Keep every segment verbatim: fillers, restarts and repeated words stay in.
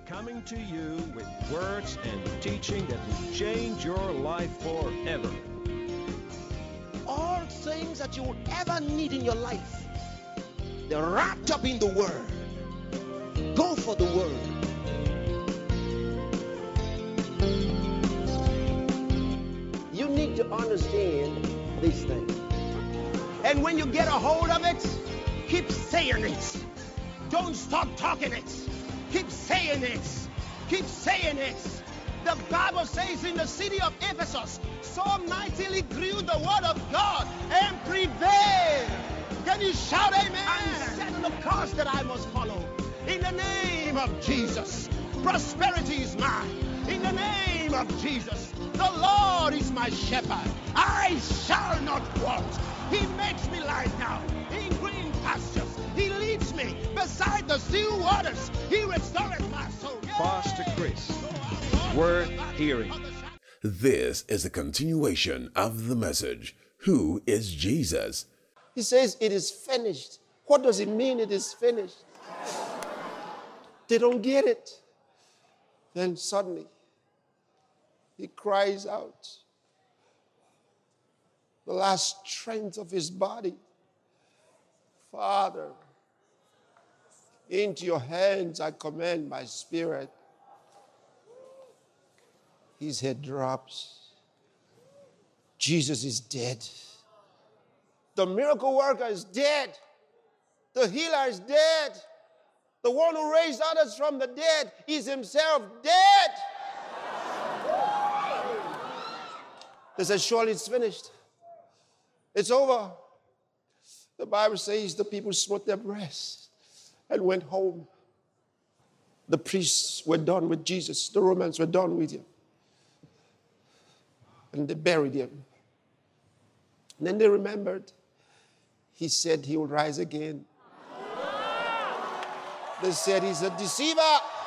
coming to you with words and teaching that will change your life forever. All things that you will ever need in your life, they're wrapped up in the Word. Go for the Word. You need to understand these things. And when you get a hold of it, keep saying it. Don't stop talking it. Keep saying it. Keep saying it. The Bible says in the city of Ephesus, so mightily grew the word of God and prevailed. Can you shout amen? I'm setting the course that I must follow. In the name of Jesus, prosperity is mine. In the name of Jesus, the Lord is my shepherd. I shall not want. He makes me lie down in green pastures. He leads me beside the still waters. He restores my soul. Pastor Chris, worth hearing. This is a continuation of the message. Who is Jesus? He says it is finished. What does it mean it is finished? They don't get it. Then suddenly, he cries out. The last strength of his body. Father, into your hands I commend my spirit. His head drops. Jesus is dead. The miracle worker is dead. The healer is dead. The one who raised others from the dead is himself dead. They said, surely it's finished. It's over. The Bible says the people smote their breasts and went home. The priests were done with Jesus. The Romans were done with him. And they buried him. And then they remembered. He said he will rise again. They said he's a deceiver.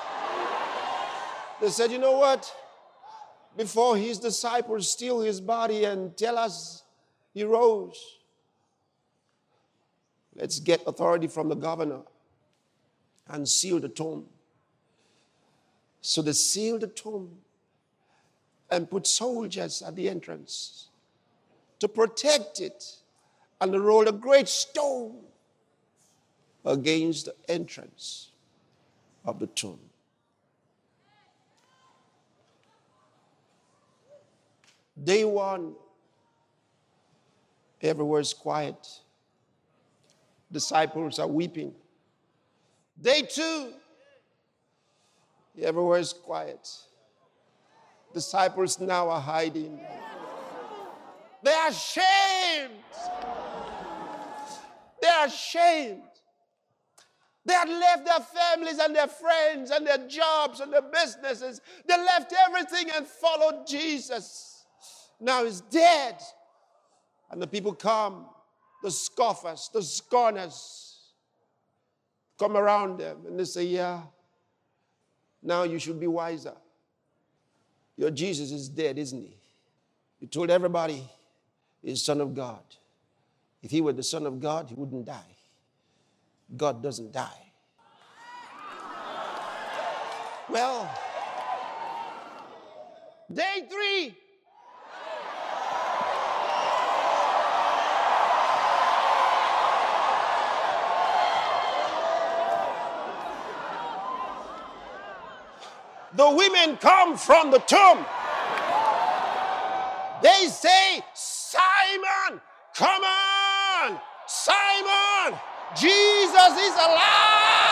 They said, you know what? Before his disciples steal his body and tell us he rose, let's get authority from the governor and seal the tomb. So they sealed the tomb and put soldiers at the entrance to protect it, and they rolled a great stone against the entrance of the tomb. Day one, everywhere is quiet. Disciples are weeping. Day two, everywhere is quiet. Disciples now are hiding. They are ashamed. They are ashamed. They had left their families and their friends and their jobs and their businesses. They left everything and followed Jesus. Now he's dead. And the people come, the scoffers, the scorners, come around them and they say, yeah, now you should be wiser. Your Jesus is dead, isn't he? You told everybody he's the Son of God. If he were the Son of God, he wouldn't die. God doesn't die. Well, day three. The women come from the tomb. They say, Simon, come on, Simon, Jesus is alive.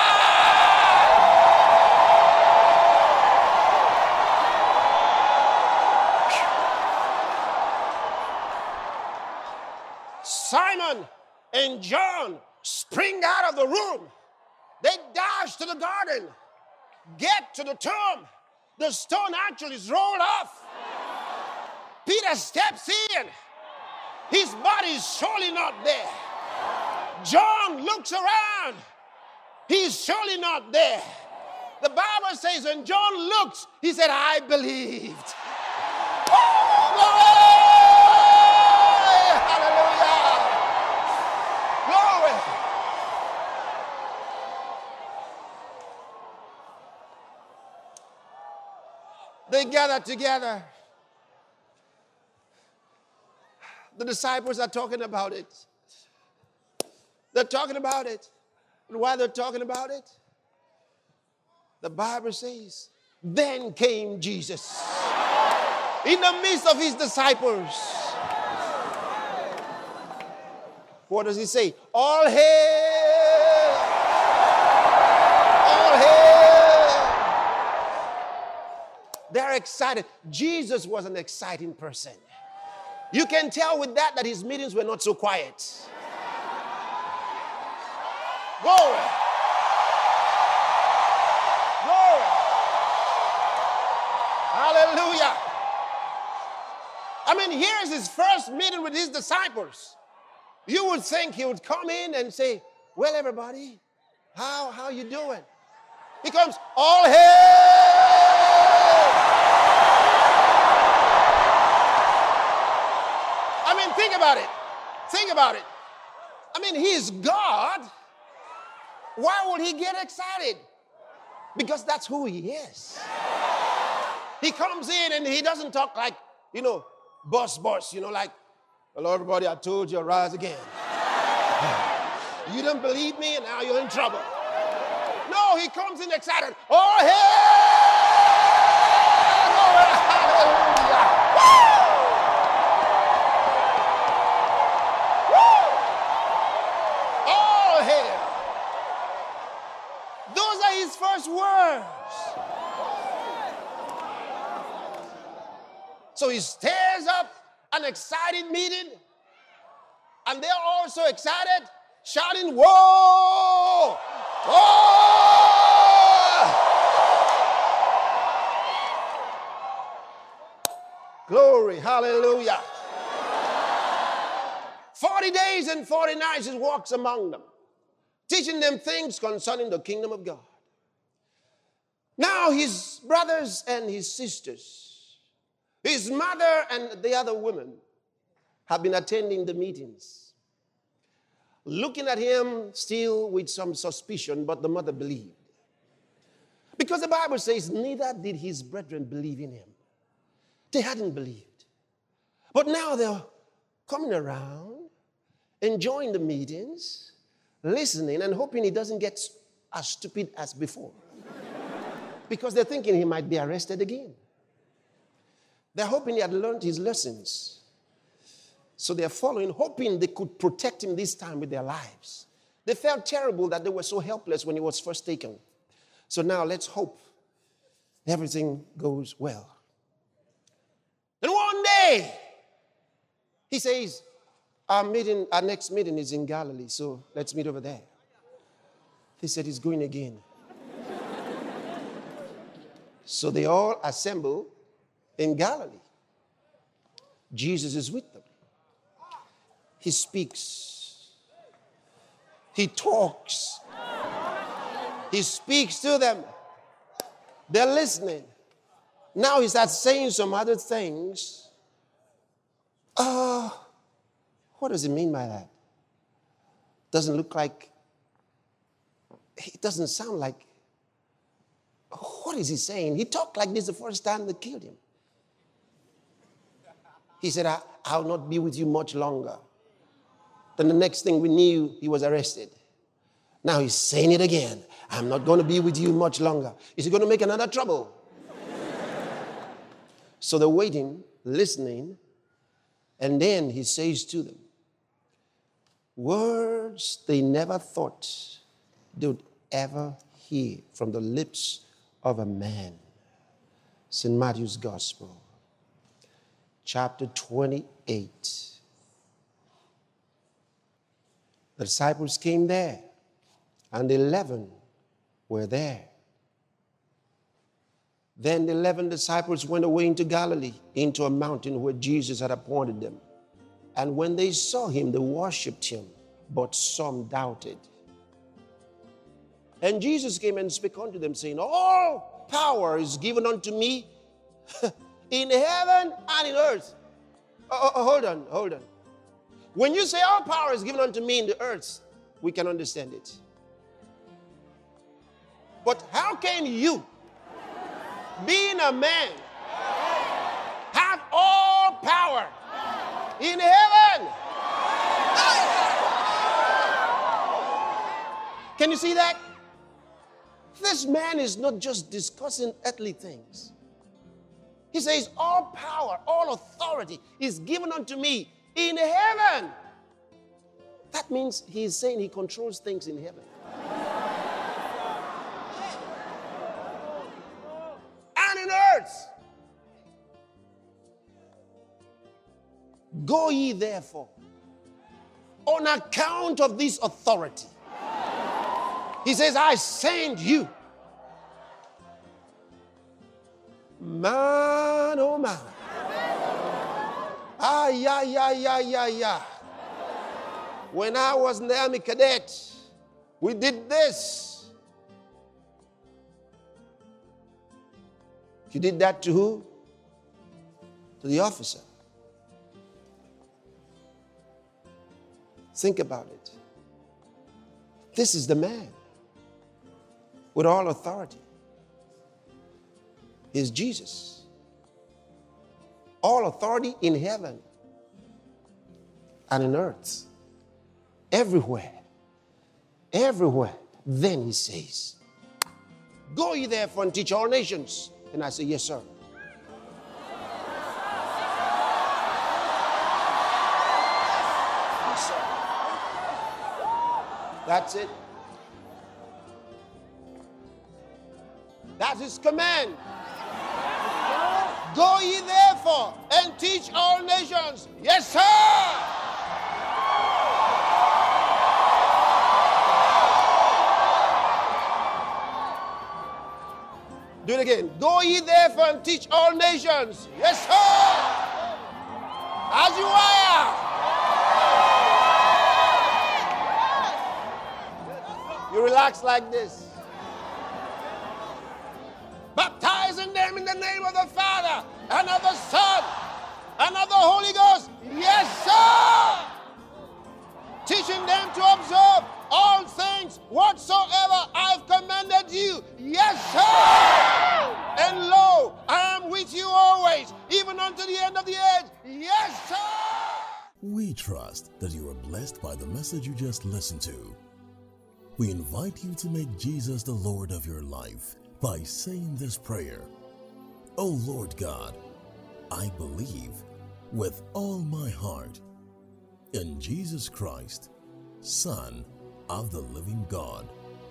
Simon and John spring out of the room. They dash to the garden, get to the tomb. The stone actually is rolled off. Peter steps in. His body is surely not there. John looks around. He's surely not there. The Bible says when John looked, he said, I believed. Oh, glory! Hallelujah! Glory! They gathered together. The disciples are talking about it. They're talking about it. And while they're talking about it, the Bible says, then came Jesus in the midst of his disciples. What does he say? All hail! All hail! They're excited. Jesus was an exciting person. You can tell with that that his meetings were not so quiet. Glory. Glory. Hallelujah. I mean, here's his first meeting with his disciples. You would think he would come in and say, well, everybody, how, how you doing? He comes, all hail! I mean, think about it. Think about it. I mean, he's God. Why would he get excited? Because that's who he is. He comes in and he doesn't talk like, you know, boss, boss, you know, like, hello, everybody, I told you, rise again. You didn't believe me and now you're in trouble. No, he comes in excited. Oh, hallelujah. First words. So he stirs up an excited meeting, and they're also excited, shouting, whoa! Whoa! Glory, hallelujah. Forty days and forty nights he walks among them, teaching them things concerning the kingdom of God. Now his brothers and his sisters, his mother and the other women have been attending the meetings, looking at him still with some suspicion, but the mother believed. Because the Bible says, neither did his brethren believe in him. They hadn't believed. But now they're coming around, enjoying the meetings, listening, and hoping he doesn't get as stupid as before. Because they're thinking he might be arrested again. They're hoping he had learned his lessons. So they're following, hoping they could protect him this time with their lives. They felt terrible that they were so helpless when he was first taken. So now let's hope everything goes well. Then one day, he says, our meeting, our next meeting is in Galilee, so let's meet over there. They said he's going again. So they all assemble in Galilee. Jesus is with them. He speaks. He talks. He speaks to them. They're listening. Now he starts saying some other things. Uh, what does he mean by that? Doesn't look like, it doesn't sound like. What is he saying? He talked like this the first time they killed him. He said, I, I'll not be with you much longer. Then the next thing we knew, he was arrested. Now he's saying it again. I'm not going to be with you much longer. Is he going to make another trouble? So they're waiting, listening, and then he says to them, words they never thought they would ever hear from the lips of a man. Saint Matthew's Gospel, chapter twenty-eight. The disciples came there, and the eleven were there. Then the eleven disciples went away into Galilee, into a mountain where Jesus had appointed them. And when they saw him, they worshipped him, but some doubted. And Jesus came and spake unto them, saying, all power is given unto me in heaven and in earth. Oh, oh, hold on, hold on. When you say all power is given unto me in the earth, we can understand it. But how can you, being a man, power in heaven. Can you see that? This man is not just discussing earthly things. He says, all power, all authority is given unto me in heaven. That means he is saying he controls things in heaven. And in earth. Go ye therefore, on account of this authority. He says, I send you. Man, oh man. Ah, yeah, yeah, yeah, yeah, yeah. When I was in the army cadet, we did this. You did that to who? To the officer. Think about it. This is the man with all authority. Is Jesus. All authority in heaven and in earth. Everywhere. Everywhere. Then he says, go ye therefore and teach all nations. And I say, yes, sir. Yes, sir. That's it. That's his command. Go ye therefore and teach all nations. Yes, sir. Do it again. Go ye therefore and teach all nations. Yes, sir. As you are. You relax like this. Baptizing them in the name of the Father and of the Son and of the Holy Ghost. Yes, sir. Teaching them to observe all things whatsoever I've commanded you. Yes, sir. And lo, I am with you always, even unto the end of the age. Yes, sir. We trust that you are blessed by the message you just listened to. We invite you to make Jesus the Lord of your life by saying this prayer. Oh Lord God, I believe with all my heart in Jesus Christ, Son of the living God.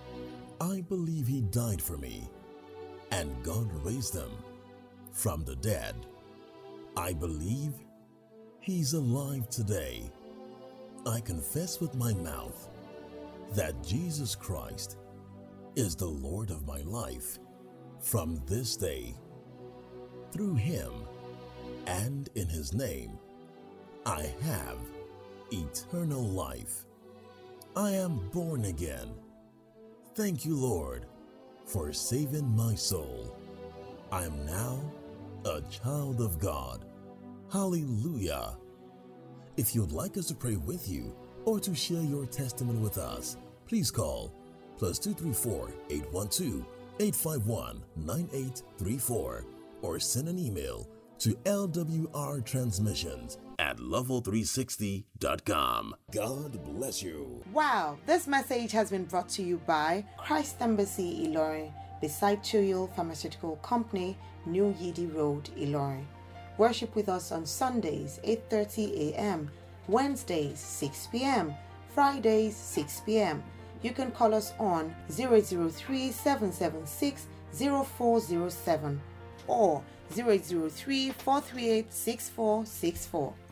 I believe he died for me and God raised him from the dead. I believe he's alive today. I confess with my mouth that Jesus Christ is the Lord of my life from this day. Through him and in his name, I have eternal life. I am born again. Thank you, Lord, for saving my soul. I am now a child of God. Hallelujah. If you'd like us to pray with you or to share your testimony with us, please call plus two three four, eight one two, eight five one, nine eight three four or send an email to L W R transmissions at level three sixty dot com. God bless you. Wow, this message has been brought to you by Christ Embassy Ilorin, beside Tuyul Pharmaceutical Company, New Yidi Road, Ilorin. Worship with us on Sundays, eight thirty a.m., Wednesdays, six p.m., Fridays, six p.m. You can call us on zero zero three, seven seven six, zero four zero seven or zero zero three, four three eight, six four six four.